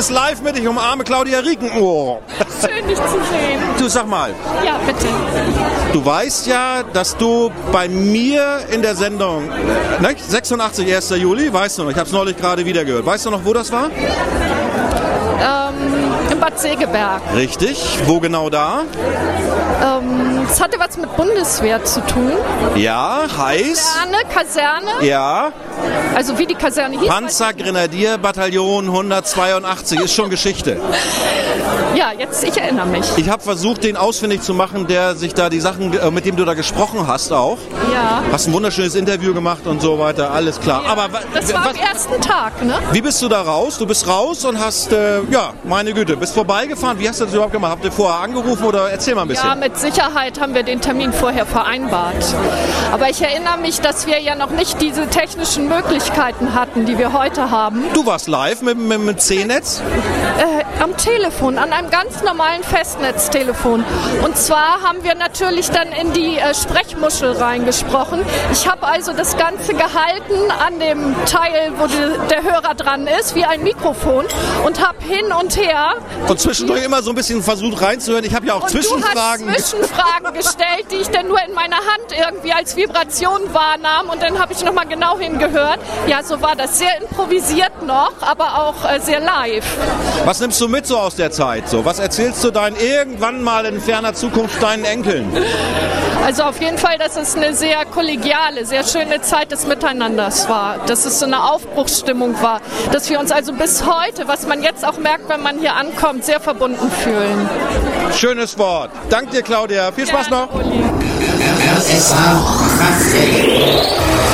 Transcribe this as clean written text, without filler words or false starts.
ist live mit, ich umarme Claudia Rieken. Oh. Schön, dich zu sehen. Du, sag mal. Ja, bitte. Du weißt ja, dass du bei mir in der Sendung, ne, 86, 1. Juli, weißt du noch, ich habe es neulich gerade wieder gehört. Weißt du noch, wo das war? Im Bad Segeberg. Richtig. Wo genau da? Es hatte was mit Bundeswehr zu tun. Ja, heiß. Kaserne. Ja. Also wie die Kaserne hieß. Panzergrenadierbataillon 182 ist schon Geschichte. Ja, jetzt, ich erinnere mich. Ich habe versucht, den ausfindig zu machen, der sich da die Sachen, mit dem du da gesprochen hast auch. Ja. Hast ein wunderschönes Interview gemacht und so weiter, alles klar. Ja, aber das war am ersten Tag, ne? Wie bist du da raus? Du bist raus und hast, ja, meine Güte, bist vorbeigefahren. Wie hast du das überhaupt gemacht? Habt ihr vorher angerufen oder erzähl mal ein bisschen? Ja, mit Sicherheit haben wir den Termin vorher vereinbart. Aber ich erinnere mich, dass wir ja noch nicht diese technischen Möglichkeiten hatten, die wir heute haben. Du warst live mit C-Netz? Am Telefon, an einem ganz normalen Festnetztelefon. Und zwar haben wir natürlich dann in die Sprechmuschel reingesprochen. Ich habe also das Ganze gehalten an dem Teil, wo der Hörer dran ist, wie ein Mikrofon und habe hin und her... Und zwischendurch immer so ein bisschen versucht reinzuhören. Ich habe ja auch und Zwischenfragen. Du hast Zwischenfragen gestellt, die ich dann nur in meiner Hand irgendwie als Vibration wahrnahm und dann habe ich nochmal genau hingehört. Ja, so war das. Sehr improvisiert noch, aber auch sehr live. Was nimmst du mit so aus der Zeit? So, was erzählst du irgendwann mal in ferner Zukunft deinen Enkeln? Also auf jeden Fall, dass es eine sehr kollegiale, sehr schöne Zeit des Miteinanders war. Dass es so eine Aufbruchsstimmung war. Dass wir uns also bis heute, was man jetzt auch merkt, wenn man hier ankommt, sehr verbunden fühlen. Schönes Wort. Dank dir, Claudia. Viel Spaß noch. Uli. Das ist auch